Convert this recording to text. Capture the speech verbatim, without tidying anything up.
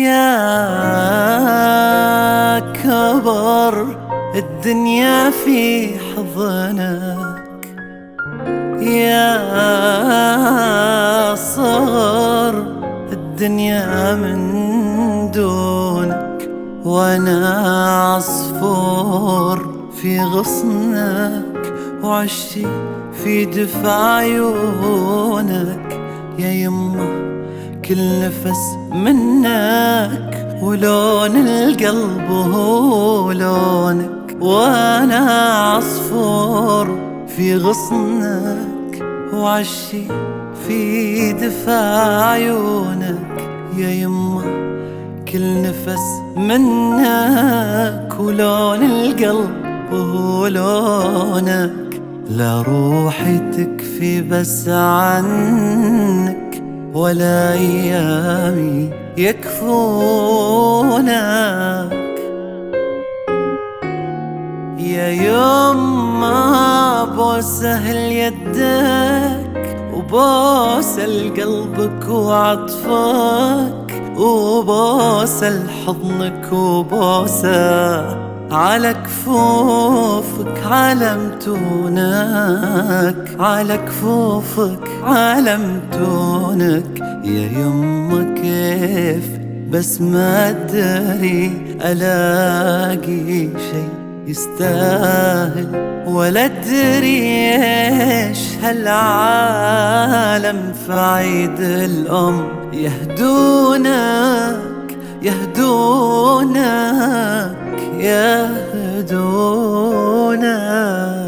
يا كبر الدنيا في حضنك، يا صغر الدنيا من دونك، وانا عصفور في غصنك، وعشتي في دفع عيونك. يا يمه كل نفس منك، ولون القلب هو لونك، وانا عصفور في غصنك، وعشي في دفا عيونك. يا يمه كل نفس منك، ولون القلب هو لونك. لا روحي تكفي بس عنك، ولا أيامي يكفونك. يا يما بوسه يدك، وبوسه لقلبك وعطفك، وبوسه لحضنك، وبوسه على كفوفك علمتونك، على كفوفك علمتونك. يا يما كيف بس ما ادري الاقي شي يستاهل، ولا ادري ايش هالعالم في عيد الام يهدونك، يهدونك، يهدونك.